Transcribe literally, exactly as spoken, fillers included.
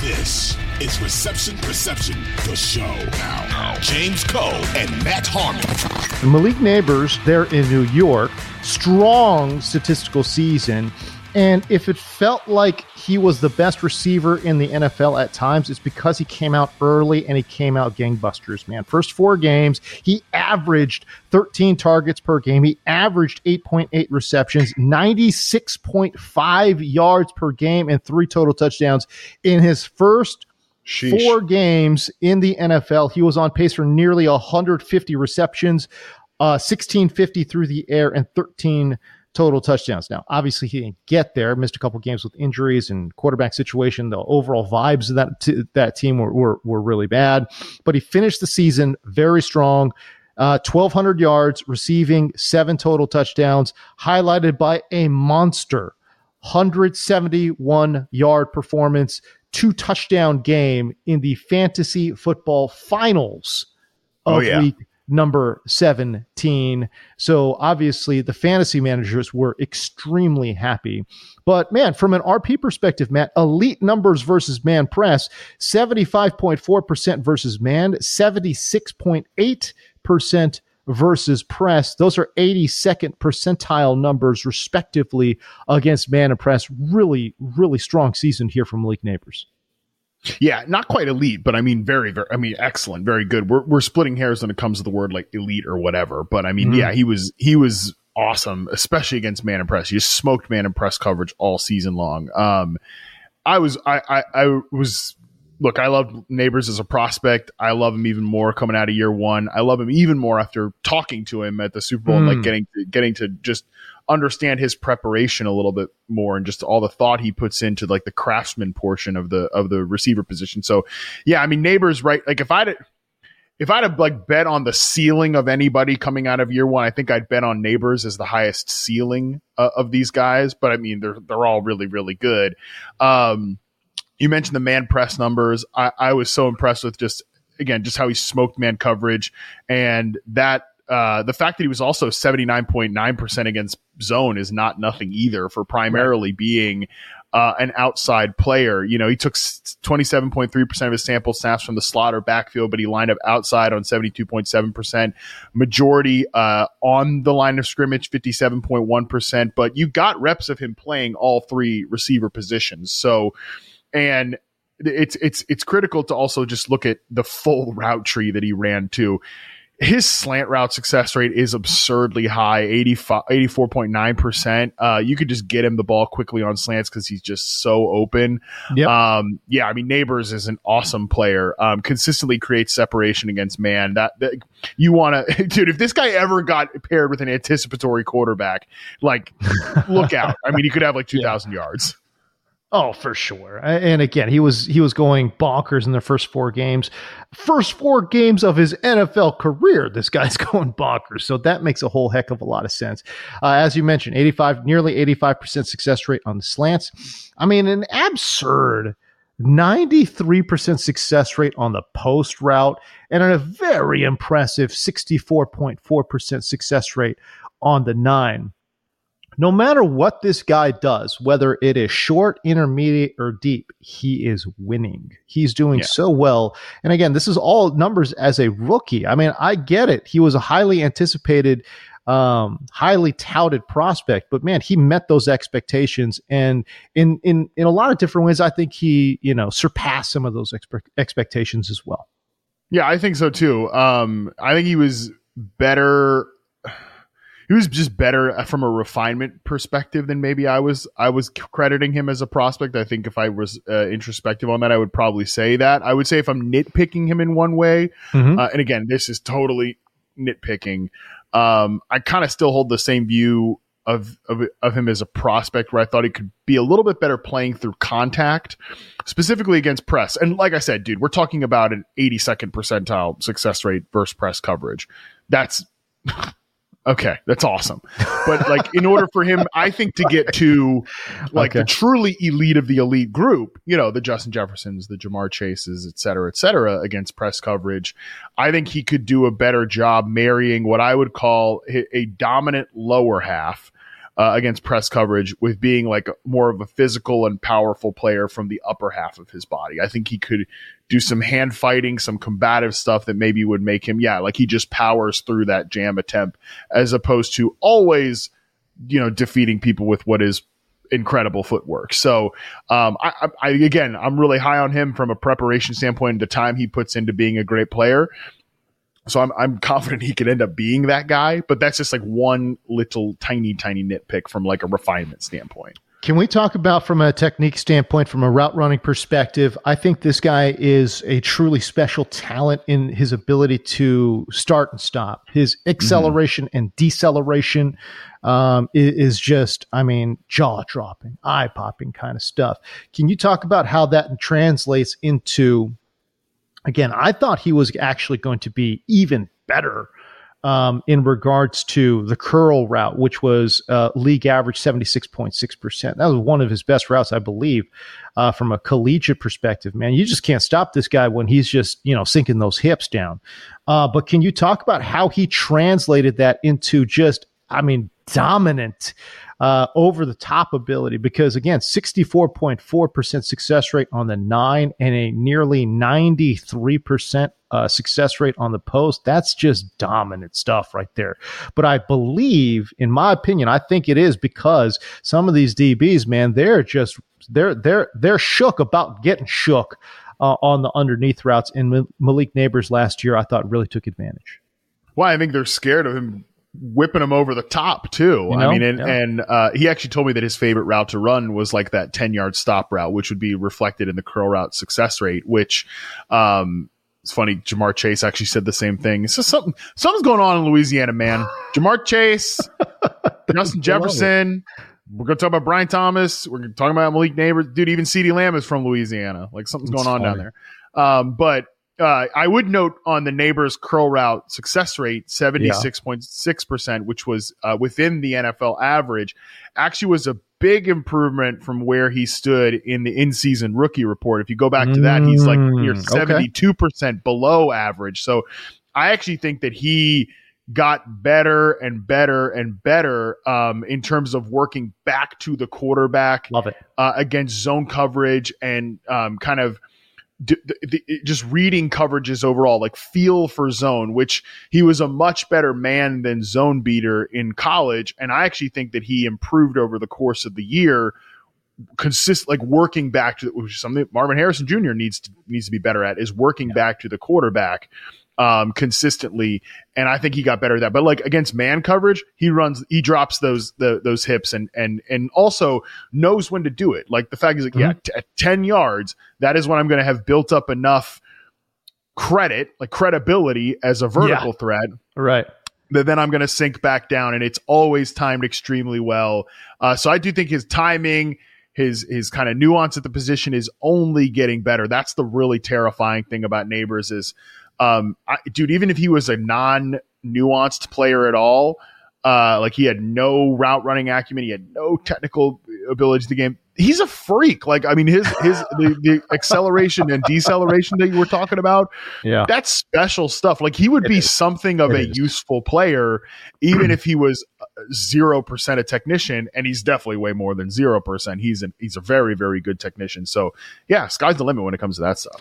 This is Reception Perception, the show. Now, James Koh and Matt Harmon. Malik Nabers, they're in New York. Strong statistical season. And if it felt like he was the best receiver in the N F L at times, it's because he came out early and he came out gangbusters, man. First four games, he averaged thirteen targets per game. He averaged eight point eight receptions, ninety-six point five yards per game, and three total touchdowns. In his first Sheesh. four games in the N F L, he was on pace for nearly one hundred fifty receptions, uh, sixteen fifty through the air, and thirteen total touchdowns. Now, obviously, he didn't get there. Missed a couple games with injuries and quarterback situation. The overall vibes of that t- that team were, were were really bad. But he finished the season very strong. Uh, twelve hundred yards, receiving seven total touchdowns, highlighted by a monster one hundred seventy-one yard performance, two touchdown game in the fantasy football finals of oh, yeah. week number seventeen. So obviously the fantasy managers were extremely happy. But man, from an R P perspective, Matt, elite numbers versus man press, seventy-five point four percent versus man, seventy-six point eight percent versus press. Those are eighty-second percentile numbers respectively against man and press. Really, really strong season here from Malik Nabers. Yeah, not quite elite, but I mean, very, very, I mean, excellent, very good. We're we're splitting hairs when it comes to the word like elite or whatever, but I mean, mm-hmm. yeah, he was he was awesome, especially against man and press. He just smoked man and press coverage all season long. Um, I was, I, I, I was, look, I loved Nabers as a prospect. I love him even more coming out of year one. I love him even more after talking to him at the Super Bowl mm. and like getting to, getting to just understand his preparation a little bit more and just all the thought he puts into like the craftsman portion of the of the receiver position. So yeah, I mean, Nabers, right? Like if I'd if I'd have like bet on the ceiling of anybody coming out of year one, I think I'd bet on Nabers as the highest ceiling uh, of these guys. But I mean, they're they're all really really good. Um, you mentioned the man press numbers. I, I was so impressed with just again just how he smoked man coverage and that. Uh, the fact that he was also seventy-nine point nine percent against zone is not nothing either for primarily right. being uh, an outside player. You know, he took twenty-seven point three percent of his sample snaps from the slot or backfield, but he lined up outside on seventy-two point seven percent. Majority uh, on the line of scrimmage, fifty-seven point one percent. But you got reps of him playing all three receiver positions. So, and it's it's it's critical to also just look at the full route tree that he ran too. His slant route success rate is absurdly high, eighty-four point nine percent. Uh, you could just get him the ball quickly on slants because he's just so open. Yep. Um, yeah, I mean, Nabers is an awesome player. Um, consistently creates separation against man. That, that you want to, dude. If this guy ever got paired with an anticipatory quarterback, like, look out. I mean, he could have like two thousand yeah. yards. Oh, for sure. And again, he was he was going bonkers in the first four games. First four games of his N F L career, this guy's going bonkers. So that makes a whole heck of a lot of sense. Uh, as you mentioned, eighty-five, nearly eighty-five percent success rate on the slants. I mean, an absurd ninety-three percent success rate on the post route and a very impressive sixty-four point four percent success rate on the nine. No matter what this guy does, whether it is short, intermediate, or deep, he is winning. He's doing yeah. so well. And again, this is all numbers as a rookie. I mean, I get it. He was a highly anticipated, um, highly touted prospect, but man, he met those expectations. And in in in a lot of different ways, I think he, you know, surpassed some of those expe- expectations as well. Yeah, I think so too. Um, I think he was better. He was just better from a refinement perspective than maybe I was. I was crediting him as a prospect. I think if I was uh, introspective on that, I would probably say that. I would say if I'm nitpicking him in one way, mm-hmm. uh, and again, this is totally nitpicking. Um, I kind of still hold the same view of, of of him as a prospect, where I thought he could be a little bit better playing through contact, specifically against press. And like I said, dude, we're talking about an eighty-second percentile success rate versus press coverage. That's okay, that's awesome. But like, in order for him, I think, to get to like okay. the truly elite of the elite group, you know, the Justin Jeffersons, the Jamar Chases, et cetera, et cetera, against press coverage, I think he could do a better job marrying what I would call a, a dominant lower half uh, against press coverage with being like more of a physical and powerful player from the upper half of his body. I think he could do some hand fighting, some combative stuff that maybe would make him, yeah, like he just powers through that jam attempt as opposed to always, you know, defeating people with what is incredible footwork. So, um, I, I, again, I'm really high on him from a preparation standpoint and the time he puts into being a great player. So I'm, I'm confident he could end up being that guy, but that's just like one little tiny, tiny nitpick from like a refinement standpoint. Can we talk about from a technique standpoint, from a route running perspective? I think this guy is a truly special talent in his ability to start and stop. His acceleration mm-hmm. and deceleration um, is, is just, I mean, jaw dropping, eye popping kind of stuff. Can you talk about how that translates into, again, I thought he was actually going to be even better Um, in regards to the curl route, which was uh, league average seventy-six point six percent. That was one of his best routes, I believe, uh, from a collegiate perspective. Man, you just can't stop this guy when he's just, you know, sinking those hips down. Uh, but can you talk about how he translated that into just, I mean, dominant uh, over the top ability? Because again, sixty-four point four percent success rate on the nine and a nearly ninety-three percent Uh, success rate on the post. That's just dominant stuff right there. But I believe, in my opinion, I think it is because some of these D Bs, man, they're just they're they're they're shook about getting shook uh, on the underneath routes. And Malik Nabers last year, I thought really took advantage. Well, I think they're scared of him whipping him over the top too. You know? I mean, and, yeah. and uh, he actually told me that his favorite route to run was like that ten yard stop route, which would be reflected in the curl route success rate, which, um, it's funny. Jamar Chase actually said the same thing. It's just something, something's going on in Louisiana, man. Jamar Chase, Justin Jefferson. We're going to talk about Brian Thomas. We're talking about Malik Nabers. Dude, even CeeDee Lamb is from Louisiana. Like something's going on funny. down there. Um, but uh, I would note on the Nabers curl route success rate, seventy-six point six percent, which was uh, within the N F L average, actually was a big improvement from where he stood in the in-season rookie report. If you go back to that, he's like near seventy-two percent okay. below average. So I actually think that he got better and better and better um, in terms of working back to the quarterback. Love it. Uh, against zone coverage and um, kind of D- d- just reading coverages overall, like feel for zone, which he was a much better man than zone beater in college. And I actually think that he improved over the course of the year, consist like working back to, which is something Marvin Harrison Junior needs to, needs to be better at, is working yeah. back to the quarterback um, consistently. And I think he got better at that. But like against man coverage, he runs, he drops those, the, those hips and, and, and also knows when to do it. Like the fact is like, mm-hmm. yeah, t- at ten yards, that is when I'm going to have built up enough credit, like credibility as a vertical yeah. threat. Right. That then I'm going to sink back down, and it's always timed extremely well. Uh, so I do think his timing, his, his kind of nuance at the position is only getting better. That's the really terrifying thing about Nabers is, Um, I, dude, even if he was a non-nuanced player at all, uh, like he had no route running acumen, he had no technical ability to the game. He's a freak. Like, I mean, his, his, the, the acceleration and deceleration that you were talking about, yeah, that's special stuff. Like he would it be is. something of it a is. useful player, even if he was zero percent a technician, and he's definitely way more than zero percent. He's an, he's a very, very good technician. So yeah, sky's the limit when it comes to that stuff.